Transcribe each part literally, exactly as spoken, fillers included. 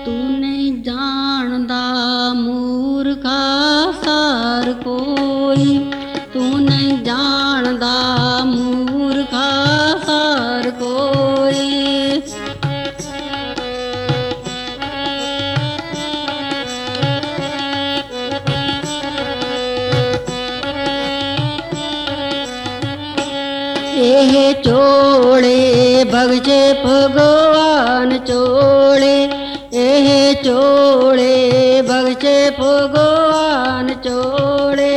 ਤੂੰ ਨਹੀਂ ਜਾਣਦਾ ਮੂਰਖਾ ਸਾਰ ਕੋਈ, ਤੂੰ ਨਹੀਂ ਜਾਣਦਾ ਮੂਰਖਾ ਸਾਰ ਕੋਈ। ਇਹ ਚੋਲੇ ਬਖਸ਼ੇ ਭਗਵਾਨ ਚੋਲੇ, ਇਹ ਚੋਲੇ ਬਖਸ਼ੇ ਭਗਵਾਨ ਚੋਲੇ।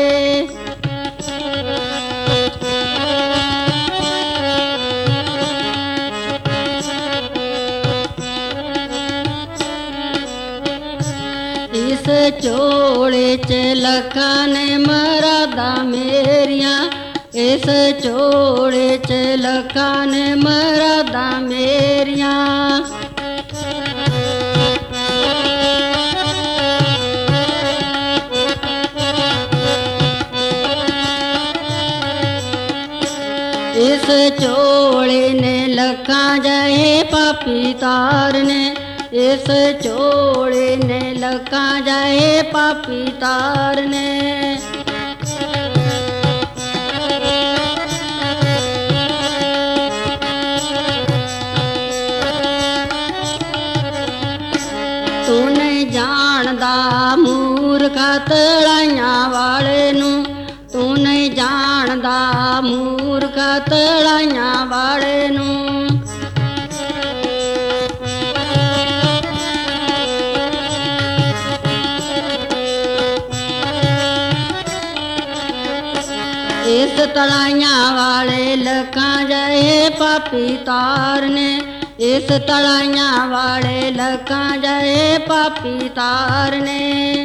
ਇਸ ਚੋਲੇ 'ਚ ਲੱਖਾਂ ਨੇ ਮਰਾਦਾਂ ਮੇਰੀਆਂ, ਇਸ ਚੋਲੇ 'ਚ ਲੱਖਾਂ ਨੇ ਮਰਾਦਾਂ ਮੇਰੀਆਂ। ਇਸ ਚੋਲੇ ਨੇ ਲੱਖਾਂ ਜਹੇ ਪਾਪੀ ਤਾਰਨੇ, ਇਸ ਚੋਲੇ ਨੇ ਲੱਖਾਂ ਜਹੇ ਪਾਪੀ ਤਾਰਨੇ। ਤੂੰ ਨਹੀਂ ਜਾਣਦਾ ਮੂਰਖਾ ਤਲਾਈਆਂ ਵਾਲੇ ਨੂੰ, ਤੂੰ ਨਹੀਂ ਜਾਣਦਾ ਮੂਰਖਾ ਤਲਾਈਆਂ ਵਾਲੇ ਨੂੰ। ਇਸ ਤਲਾਈਆਂ ਵਾਲੇ ਲੱਖਾਂ ਜਹੇ ਪਾਪੀ ਤਾਰਨੇ, ਇਸ ਤਲਾਈਆਂ ਵਾਲੇ ਲੱਖਾਂ ਜਹੇ ਪਾਪੀ ਤਾਰਨੇ।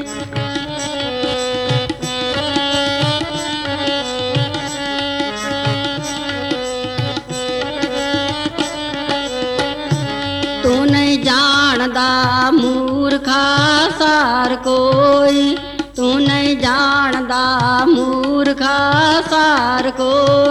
ਤੂੰ ਨਹੀਂ ਜਾਣਦਾ ਮੂਰਖਾ ਸਾਰ ਕੋਈ, ਤੂੰ ਨਹੀਂ ਜਾਣਦਾ ਮੂਰਖਾ ਸਾਰ ਕੋਈ।